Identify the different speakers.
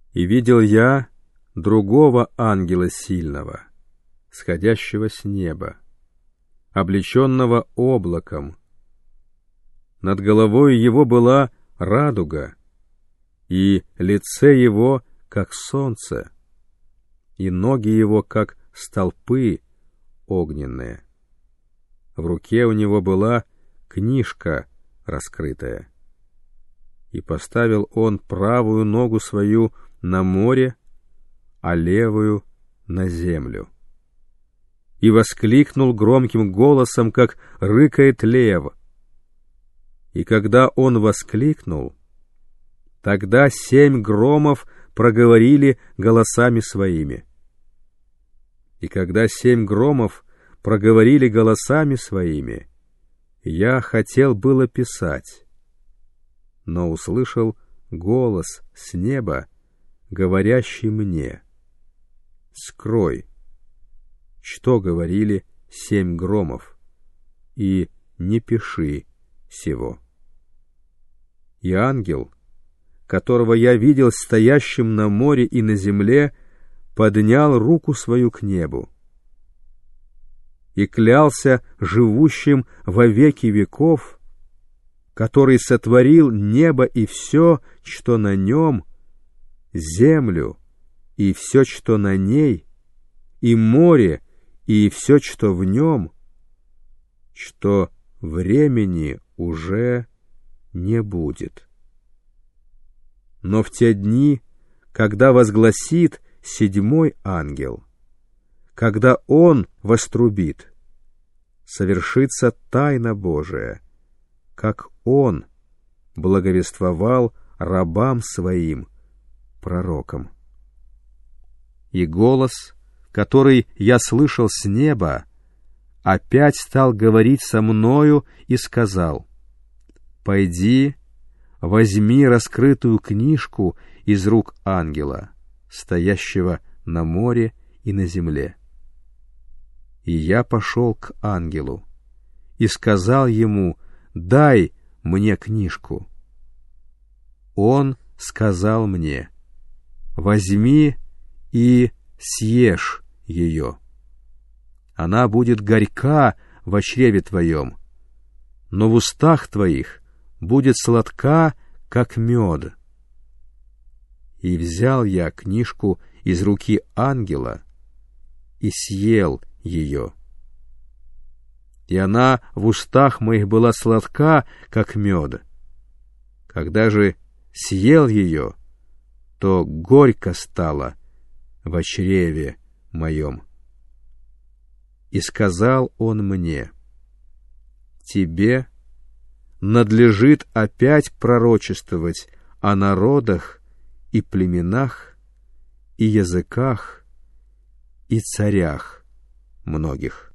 Speaker 1: И видел я другого ангела сильного, сходящего с неба, облеченного облаком. Над головой его была радуга, и лице его, как солнце, и ноги его, как столпы огненные. В руке у него была книжка раскрытая. И поставил он правую ногу свою на море, а левую на землю. И воскликнул громким голосом, как рыкает лев. И когда он воскликнул, тогда 7 громов проговорили голосами своими. И когда 7 громов проговорили голосами своими, я хотел было писать, но услышал голос с неба, говорящий мне: «Скрой, что говорили 7 громов, и не пиши сего». И ангел, которого я видел стоящим на море и на земле, поднял руку свою к небу и клялся живущим во веки веков, который сотворил небо и все, что на нем, землю и все, что на ней, и море и все, что в нем, что времени уже не будет. Но в те дни, когда возгласит 7-й ангел, когда он вострубит, совершится тайна Божия, как он благовествовал рабам своим, пророкам. И голос, который я слышал с неба, опять стал говорить со мною и сказал: «Пойди, возьми раскрытую книжку из рук ангела, стоящего на море и на земле». И я пошел к ангелу и сказал ему: «Дай мне книжку». Он сказал мне: «Возьми и съешь ее. Она будет горька во чреве твоем, но в устах твоих будет сладка, как мед». И взял я книжку из руки ангела и съел ее. И она в устах моих была сладка, как мед. Когда же съел ее, то горько стало во чреве моем. И сказал он мне: «Тебе надлежит опять пророчествовать о народах и племенах и языках и царях многих».